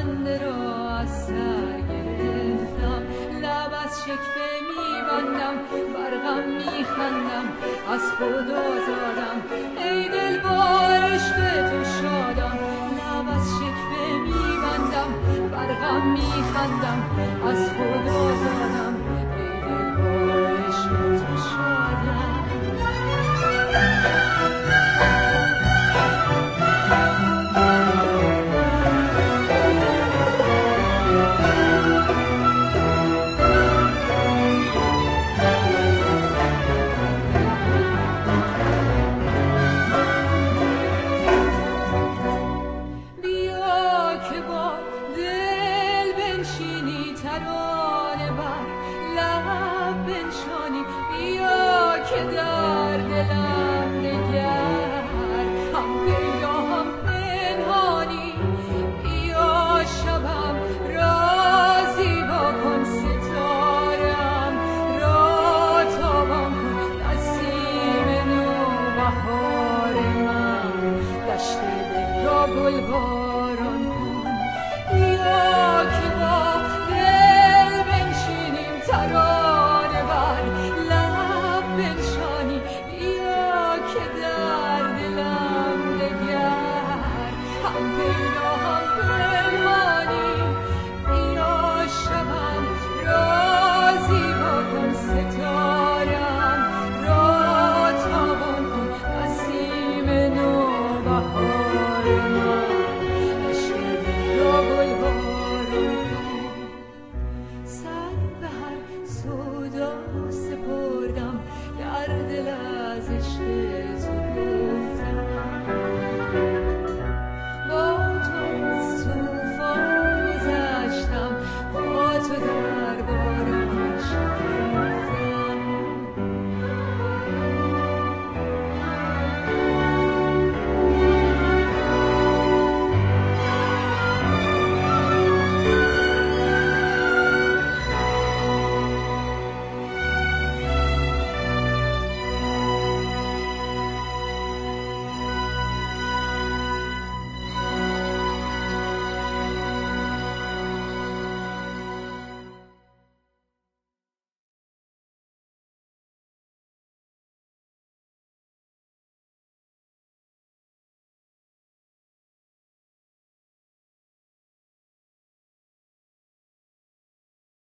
خنده را از سر گرفتم، لب از شکوه میبندم، بر غم میخندم، از خود آزادم، ای دل با عشق تو شادم. لب از شکوه میبندم، بر غم میخندم، از خود آزادم، ای دل با عشق تو شادم. ترانه بر لب بنشانی، بیا که